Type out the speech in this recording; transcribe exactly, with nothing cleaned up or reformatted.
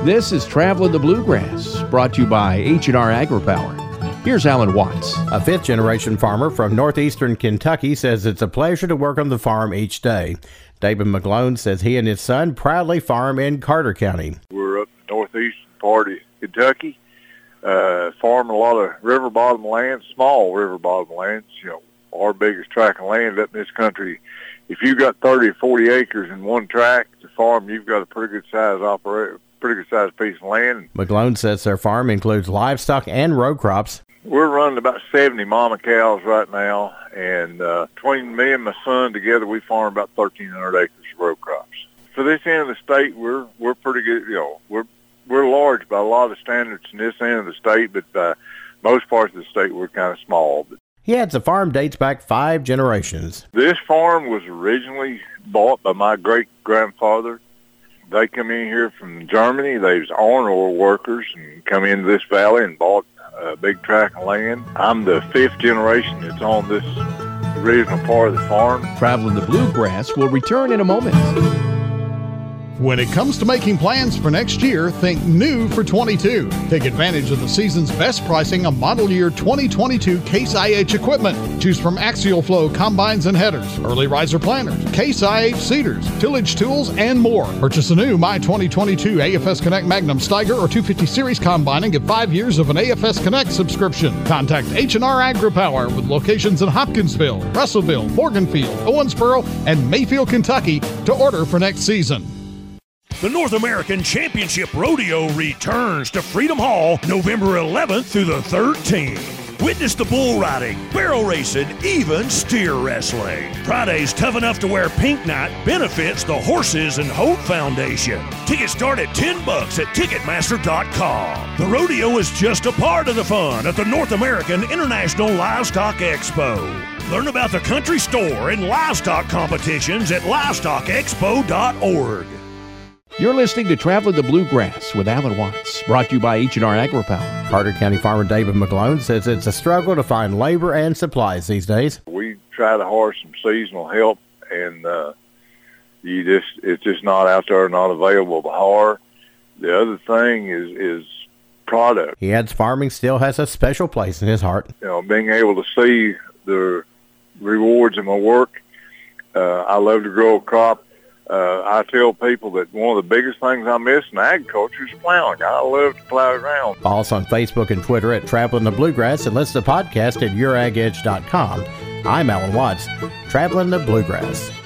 This is Traveling the Bluegrass, brought to you by H and R AgriPower. Here's Alan Watts. A fifth-generation farmer from northeastern Kentucky says it's a pleasure to work on the farm each day. David McGlone says he and his son proudly farm in Carter County. We're up in the northeastern part of Kentucky, uh, farm a lot of river bottom lands, small river bottom lands. You know, our biggest tract of land up in this country. If you've got thirty or forty acres in one tract to farm, you've got a pretty good size operate, pretty good size piece of land. McGlone says their farm includes livestock and row crops. We're running about seventy mama cows right now, and uh, between me and my son together, we farm about thirteen hundred acres of row crops. For this end of the state, we're we're pretty good. You know, we're we're large by a lot of standards in this end of the state, but by most parts of the state, we're kind of small. But he adds the farm dates back five generations. This farm was originally bought by my great-grandfather. They come in here from Germany. They was iron ore workers and come into this valley and bought a big tract of land. I'm the fifth generation that's on this original part of the farm. Traveling the Bluegrass will return in a moment. When it comes to making plans for next year, think new for twenty-two. Take advantage of the season's best pricing on model year twenty twenty-two Case I H equipment. Choose from Axial Flow combines and headers, early riser planters, Case I H seeders, tillage tools, and more. Purchase a new My twenty twenty-two A F S Connect Magnum Steiger or two fifty Series combine and get five years of an A F S Connect subscription. Contact H and R AgriPower with locations in Hopkinsville, Russellville, Morganfield, Owensboro, and Mayfield, Kentucky to order for next season. The North American Championship Rodeo returns to Freedom Hall November eleventh through the thirteenth. Witness the bull riding, barrel racing, even steer wrestling. Friday's Tough Enough to Wear Pink Night benefits the Horses and Hope Foundation. Tickets start at ten bucks at Ticketmaster dot com. The rodeo is just a part of the fun at the North American International Livestock Expo. Learn about the country store and livestock competitions at livestock expo dot org. You're listening to Traveling the Bluegrass with Alan Watts, brought to you by H and R AgriPower. Carter County farmer David McGlone says it's a struggle to find labor and supplies these days. We try to hire some seasonal help, and uh, you just it's just not out there, not available to hire. The other thing is is product. He adds farming still has a special place in his heart. You know, being able to see the rewards of my work. Uh, I love to grow a crop. Uh, I tell people that one of the biggest things I miss in agriculture is plowing. I love to plow around. Follow us on Facebook and Twitter at Traveling the Bluegrass and listen to the podcast at your ag edge dot com. I'm Alan Watts, Traveling the Bluegrass.